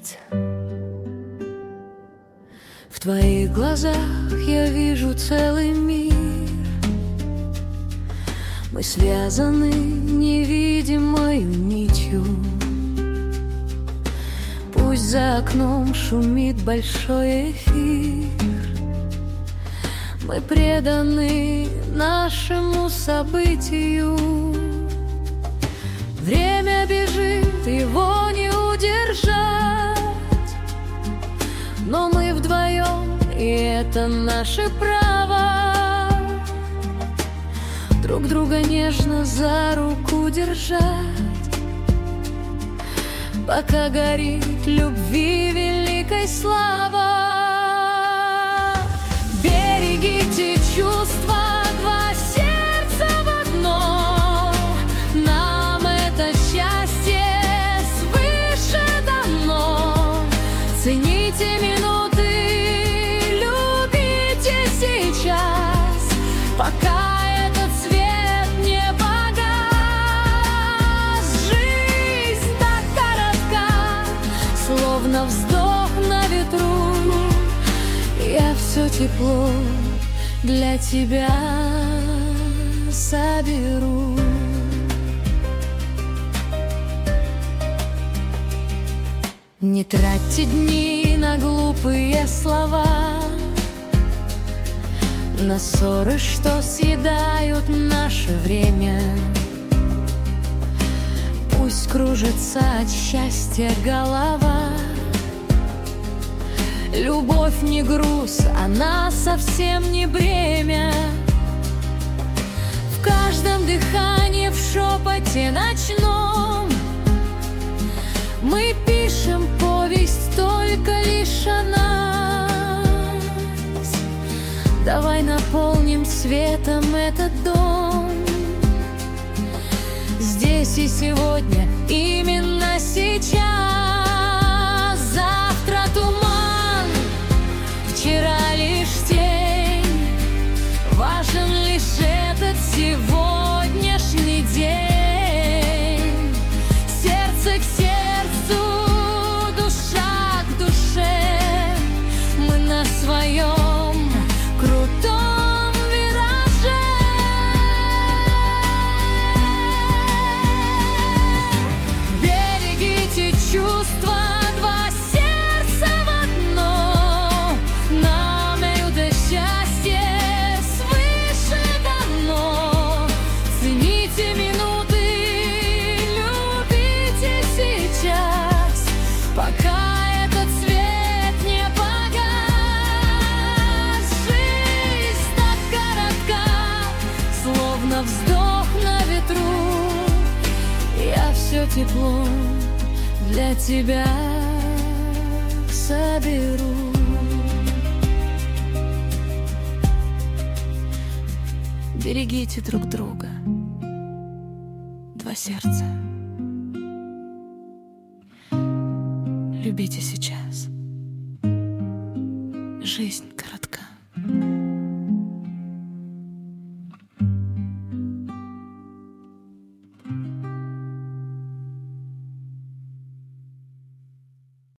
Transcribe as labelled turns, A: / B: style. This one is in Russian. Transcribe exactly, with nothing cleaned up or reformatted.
A: сердце. В твоих глазах я вижу целый мир. Мы связаны невидимою нитью. Пусть за окном шумит большой эфир, мы преданы нашему событию. Время бежит, его не удержать, но мы вдвоем, и это наше право, друг друга нежно за руку держать, пока горит любви великой слава. Берегите чувства, два сердца в одно. Нам это счастье свыше дано. Цените минуты, любите сейчас, пока этот свет не погас. Жизнь так коротка, словно вздох на ветру. Я все тепло для тебя соберу. Не тратьте дни на глупые слова, на ссоры, что съедают наше время. Пусть кружится от счастья голова. Любовь не груз, она совсем не бремя. В каждом дыхании, в шепоте ночном мы пишем повесть только лишь о нас. Давай наполним светом этот дом, здесь и сегодня, именно сейчас. Завтра туман, вчера лишь тень, важен лишь этот сегодняшний день. Сердце к сердцу, душа к душе, мы на своем крутом вираже. Берегите чувства, два сердца в одно. Нам это счастье свыше дано. Цените минуты, любите сейчас, пока этот свет не погас. Жизнь так коротка, словно вздох на ветру. Я все тепло для тебя соберу. Берегите друг друга, два сердца. Любите сейчас. Жизнь